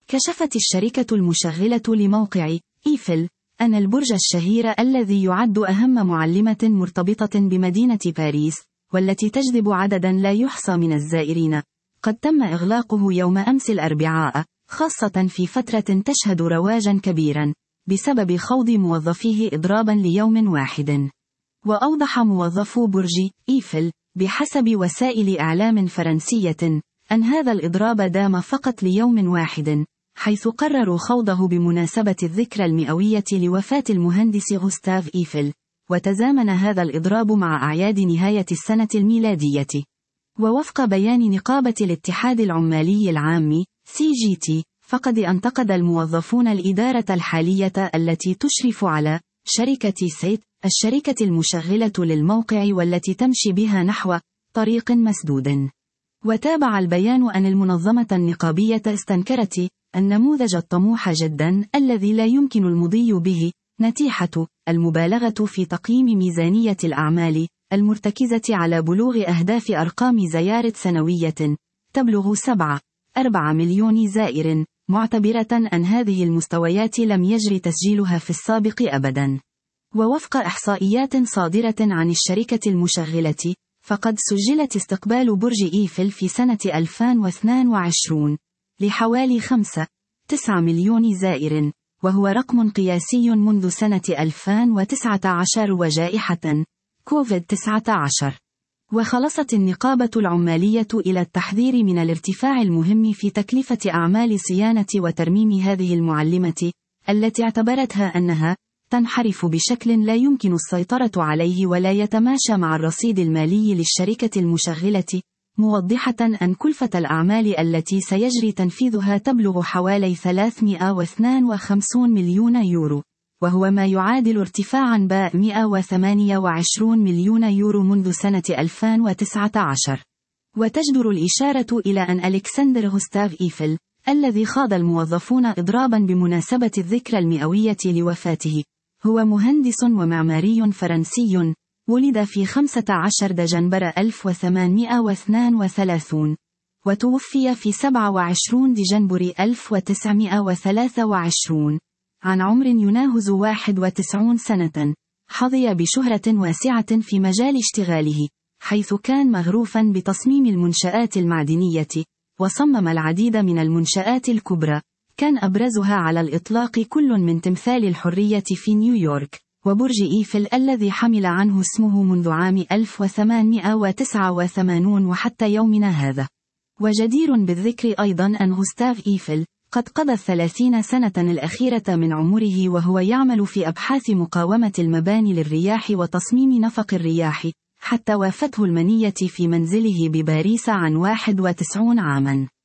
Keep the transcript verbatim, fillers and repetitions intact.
كشفت الشركة المشغلة لموقع إيفل أن البرج الشهير الذي يعد أهم معلمة مرتبطة بمدينة باريس، والتي تجذب عددا لا يحصى من الزائرين، قد تم إغلاقه يوم أمس الأربعاء، خاصة في فترة تشهد رواجا كبيرا، بسبب خوض موظفيه إضرابا ليوم واحد. وأوضح موظفو برج إيفل بحسب وسائل إعلام فرنسية أن هذا الإضراب دام فقط ليوم واحد، حيث قرروا خوضه بمناسبة الذكرى المئوية لوفاة المهندس غوستاف إيفل، وتزامن هذا الإضراب مع أعياد نهاية السنة الميلادية. ووفق بيان نقابة الاتحاد العمالي العام سي جي تي، فقد انتقد الموظفون الإدارة الحالية التي تشرف على شركة سيت، الشركة المشغلة للموقع والتي تمشي بها نحو طريق مسدود. وتابع البيان أن المنظمة النقابية استنكرت النموذج الطموح جدا الذي لا يمكن المضي به، نتيحة المبالغة في تقييم ميزانية الأعمال المرتكزة على بلوغ أهداف أرقام زيارة سنوية تبلغ سبعة أربعة مليون زائر، معتبرة أن هذه المستويات لم يجري تسجيلها في السابق أبدا. ووفق إحصائيات صادرة عن الشركة المشغلة، فقد سجلت استقبال برج إيفل في سنة ألفين واثنين وعشرين لحوالي خمسة فاصلة تسعة مليون زائر، وهو رقم قياسي منذ سنة ألفين وتسعة عشر وجائحة كوفيد تسعة عشر. وخلصت النقابة العمالية إلى التحذير من الارتفاع المهم في تكلفة أعمال صيانة وترميم هذه المعلمة، التي اعتبرتها أنها تنحرف بشكل لا يمكن السيطرة عليه ولا يتماشى مع الرصيد المالي للشركة المشغلة، موضحة أن كلفة الأعمال التي سيجري تنفيذها تبلغ حوالي ثلاثمئة واثنين وخمسين مليون يورو، وهو ما يعادل ارتفاعا ب مئة وثمانية وعشرين مليون يورو منذ سنة ألفين وتسعة عشر. وتجدر الإشارة إلى أن ألكسندر غوستاف إيفل، الذي خاض الموظفون إضرابا بمناسبة الذكرى المئوية لوفاته، هو مهندس ومعماري فرنسي، ولد في خمسة عشر دجنبر ألف وثمانمئة واثنين وثلاثين، وتوفي في سبعة وعشرين دجنبر ألف وتسعمئة وثلاثة وعشرين، عن عمر يناهز واحد وتسعين سنة. حظي بشهرة واسعة في مجال اشتغاله، حيث كان مغروفا بتصميم المنشآت المعدنية، وصمم العديد من المنشآت الكبرى، كان أبرزها على الإطلاق كل من تمثال الحرية في نيويورك، وبرج إيفل الذي حمل عنه اسمه منذ عام ألف وثمانمئة وتسعة وثمانين وحتى يومنا هذا. وجدير بالذكر أيضا أن غوستاف إيفل قد قضى الثلاثين سنة الأخيرة من عمره وهو يعمل في أبحاث مقاومة المباني للرياح وتصميم نفق الرياح، حتى وافته المنية في منزله بباريس عن واحد وتسعين عاما.